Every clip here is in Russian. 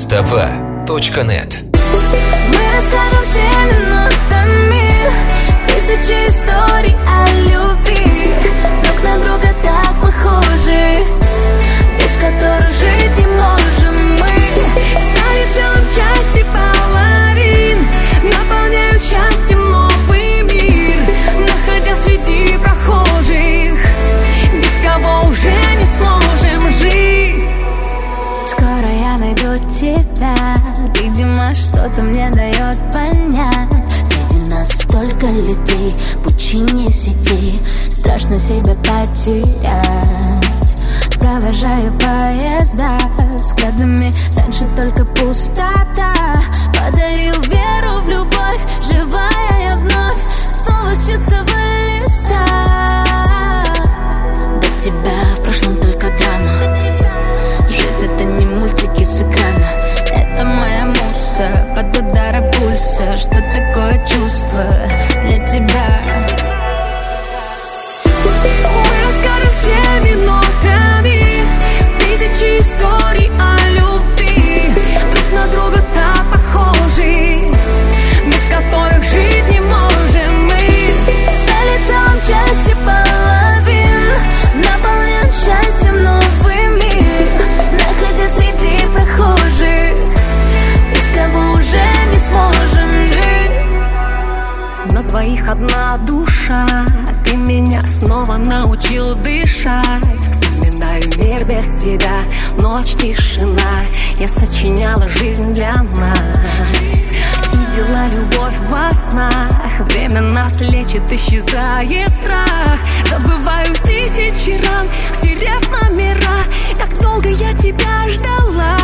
Muztava.net. Мы расскажем всеми нотами тысячи историй о любви. Друг на друга так похожи, без которых жить не можем мы. Стали целым части половин, наполняют счастьем новый мир, находя среди прохожих, без кого уже не сможем жить. Скоро я найду тебя, видимо, что-то мне дает понять. Среди нас столько людей, в пучине сети, страшно себя потерять. Провожаю поезда взглядами, раньше только пустота. Подарил веру в любовь, живая я вновь, снова с чистого листа. До тебя в прошлом только драма. Жизнь это не мультики с экрана, это моя муза под ударом пульса. Что такое чувство для тебя? Мы расскажем всеми нотами тысячи историй о любви. Друг на друга так похожи, без которых жить не можем мы. Стали целым части половин, наполняют счастьем новый мир, находя среди прохожих, без кого уже не сможем жить. На двоих одна душа, ты меня снова научил дышать. Вспоминаю мир без тебя, ночь, тишина. Я сочиняла жизнь для нас, видела любовь во снах. Время нас лечит, исчезает страх. Забываю тысячи ран, стерев номера. Как долго я тебя ждала.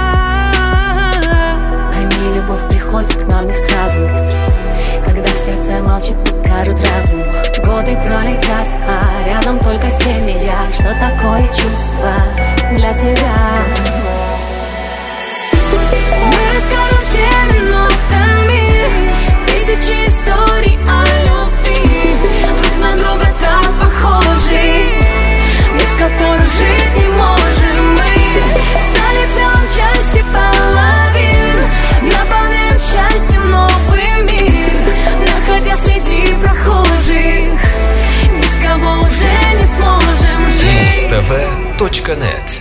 Пойми, любовь приходит к нам не сразу. Когда сердце молчит, подскажет разум. Годы пролетят, а рядом только семья. Что такое чувство для тебя? Мы расскажем всеми нотами тысячи историй о любви. Друг на друга так похожи, без которых жить не можем мы. Стали целым части половин, наполняют счастьем новый мир, находя среди прохожих, без кого уже не сможем жить. Muztava.net.